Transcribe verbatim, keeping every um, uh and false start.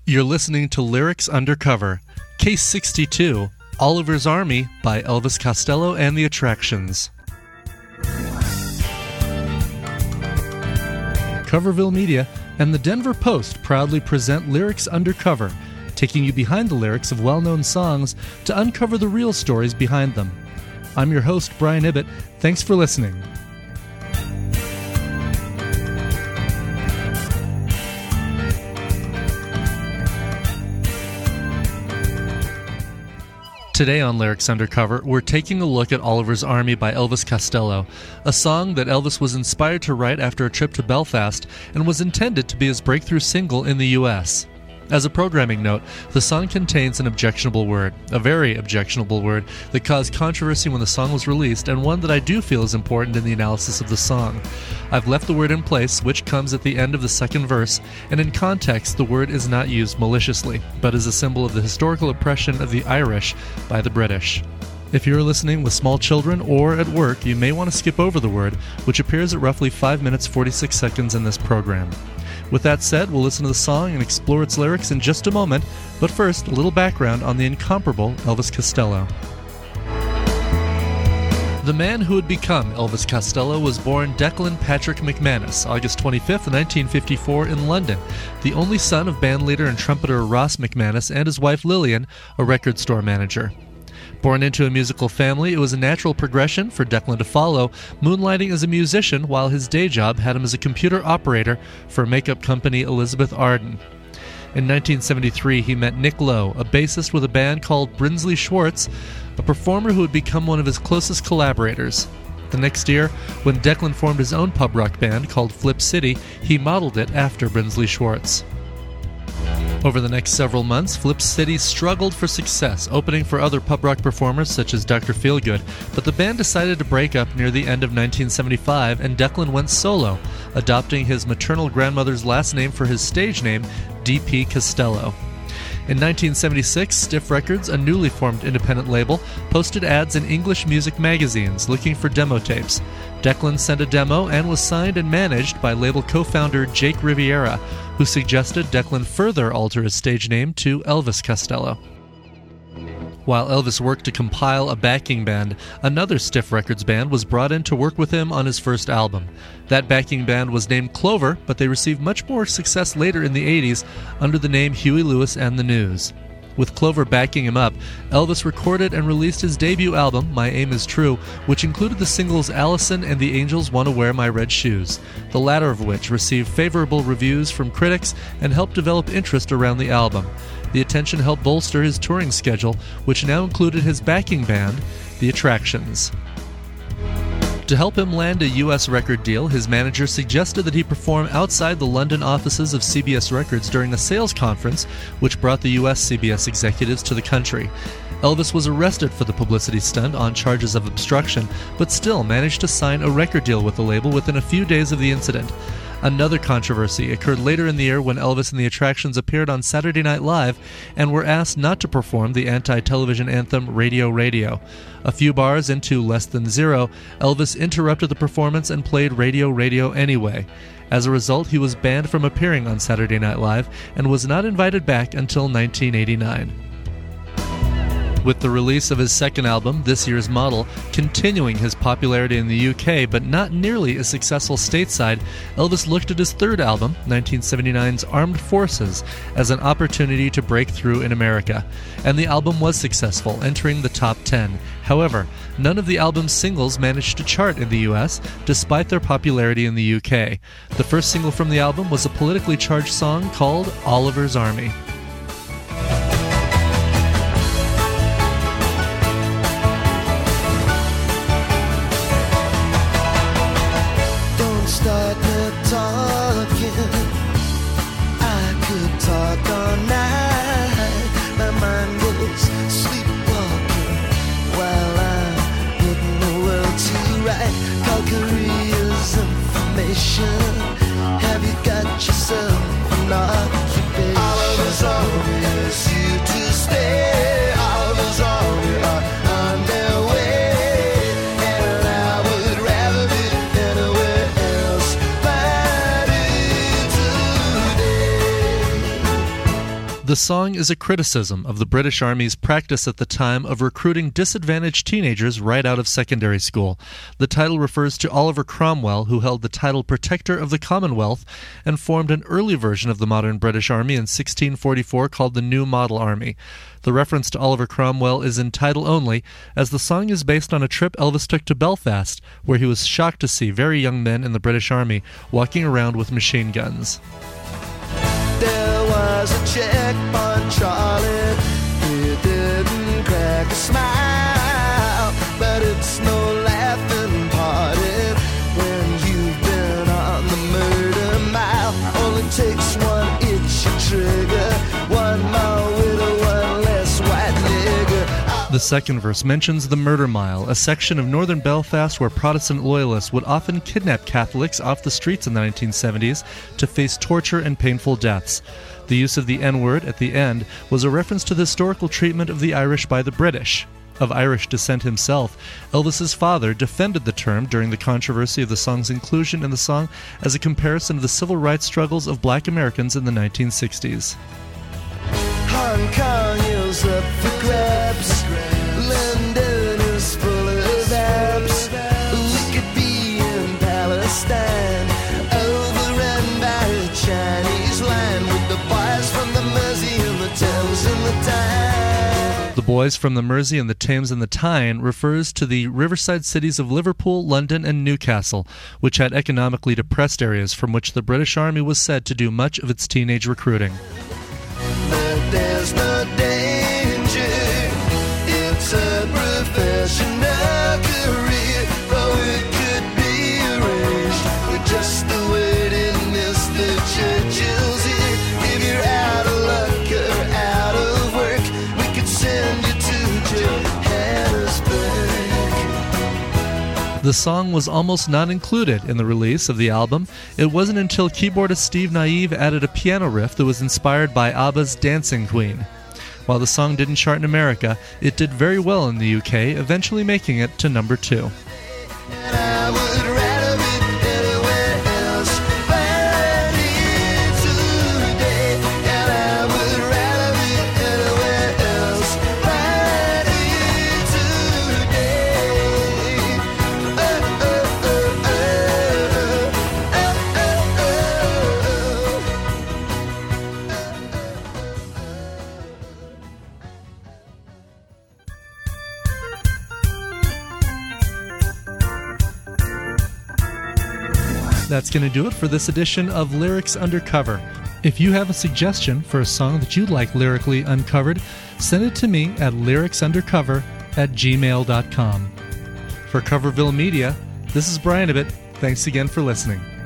You're listening to Lyrics Undercover, Case sixty-two, Oliver's Army by Elvis Costello and the Attractions. Coverville Media and the Denver Post proudly present Lyrics Undercover, taking you behind the lyrics of well-known songs to uncover the real stories behind them. I'm your host, Brian Ibbett. Thanks for listening. Today on Lyrics Undercover, we're taking a look at Oliver's Army by Elvis Costello, a song that Elvis was inspired to write after a trip to Belfast and was intended to be his breakthrough single in the U S As a programming note, the song contains an objectionable word, a very objectionable word that caused controversy when the song was released, and one that I do feel is important in the analysis of the song. I've left the word in place, which comes at the end of the second verse, and in context the word is not used maliciously, but is a symbol of the historical oppression of the Irish by the British. If you're listening with small children or at work, you may want to skip over the word, which appears at roughly five minutes forty-six seconds in this program. With that said, we'll listen to the song and explore its lyrics in just a moment, but first, a little background on the incomparable Elvis Costello. The man who would become Elvis Costello was born Declan Patrick McManus, August twenty-fifth, nineteen fifty-four, in London, the only son of bandleader and trumpeter Ross McManus and his wife Lillian, a record store manager. Born into a musical family, it was a natural progression for Declan to follow, moonlighting as a musician while his day job had him as a computer operator for makeup company Elizabeth Arden. In nineteen seventy-three, he met Nick Lowe, a bassist with a band called Brinsley Schwartz, a performer who would become one of his closest collaborators. The next year, when Declan formed his own pub rock band called Flip City, he modeled it after Brinsley Schwartz. Over the next several months, Flip City struggled for success, opening for other pub rock performers such as Doctor Feelgood, but the band decided to break up near the end of nineteen seventy-five, and Declan went solo, adopting his maternal grandmother's last name for his stage name, D P Costello. In nineteen seventy-six, Stiff Records, a newly formed independent label, posted ads in English music magazines looking for demo tapes. Declan sent a demo and was signed and managed by label co-founder Jake Riviera, who suggested Declan further alter his stage name to Elvis Costello. While Elvis worked to compile a backing band, another Stiff Records band was brought in to work with him on his first album. That backing band was named Clover, but they received much more success later in the eighties under the name Huey Lewis and the News. With Clover backing him up, Elvis recorded and released his debut album, My Aim Is True, which included the singles Allison and the Angels Wanna Wear My Red Shoes, the latter of which received favorable reviews from critics and helped develop interest around the album. The attention helped bolster his touring schedule, which now included his backing band, The Attractions. To help him land a U S record deal, his manager suggested that he perform outside the London offices of C B S Records during a sales conference, which brought the U S C B S executives to the country. Elvis was arrested for the publicity stunt on charges of obstruction, but still managed to sign a record deal with the label within a few days of the incident. Another controversy occurred later in the year when Elvis and the Attractions appeared on Saturday Night Live and were asked not to perform the anti-television anthem Radio Radio. A few bars into Less Than Zero, Elvis interrupted the performance and played Radio Radio anyway. As a result, he was banned from appearing on Saturday Night Live and was not invited back until nineteen eighty-nine. With the release of his second album, This Year's Model, continuing his popularity in the U K but not nearly as successful stateside, Elvis looked at his third album, nineteen seventy-nine's Armed Forces, as an opportunity to break through in America. And the album was successful, entering the top ten. However, none of the album's singles managed to chart in the U S, despite their popularity in the U K. The first single from the album was a politically charged song called Oliver's Army. Have you got yourself an occupation? Oliver's Army is here to stay. Oliver's Army are on their way, and I would rather be anywhere else fighting today. The song is a criticism of the British Army's practice at the time of recruiting disadvantaged teenagers right out of secondary school. The title refers to Oliver Cromwell, who held the title Protector of the Commonwealth and formed an early version of the modern British Army in sixteen forty-four called the New Model Army. The reference to Oliver Cromwell is in title only, as the song is based on a trip Elvis took to Belfast, where he was shocked to see very young men in the British Army walking around with machine guns. There was a checkpoint, Charlie. He didn't crack a smile, but it's no laughing party when you've been on the murder mile. Only takes one itchy trigger, one more widow, one less white nigger. The second verse mentions the Murder Mile, a section of northern Belfast where Protestant loyalists would often kidnap Catholics off the streets in the nineteen seventies to face torture and painful deaths. The use of the N-word at the end was a reference to the historical treatment of the Irish by the British. Of Irish descent himself, Elvis's father defended the term during the controversy of the song's inclusion in the song as a comparison to the civil rights struggles of black Americans in the nineteen sixties. Hong Kong is up for grabs. London is full of abs. We could be in Palestine, overrun by a Chinese line with the boys from the Mersey and the Thames and the Tyne. The boys from the Mersey and the Thames and the Tyne refers to the riverside cities of Liverpool, London, and Newcastle, which had economically depressed areas from which the British Army was said to do much of its teenage recruiting. But there's no danger. It's a professional career. Oh, it could be arranged. We're just awaiting Mister Churchill's here. If you're out of luck or out of work, we could send you to Johannesburg. The song was almost not included in the release of the album. It wasn't until keyboardist Steve Naive added a piano riff that was inspired by ABBA's Dancing Queen. While the song didn't chart in America, it did very well in the U K, eventually making it to number two. And I would rather be anywhere else but here today. And I would rather be anywhere else but here today. Oh, oh, oh, oh, That's going to do it for this edition of Lyrics Undercover. If you have a suggestion for a song that you'd like lyrically uncovered, send it to me at lyricsundercover at gmail dot com. For Coverville Media, this is Brian Ibbott. Thanks again for listening.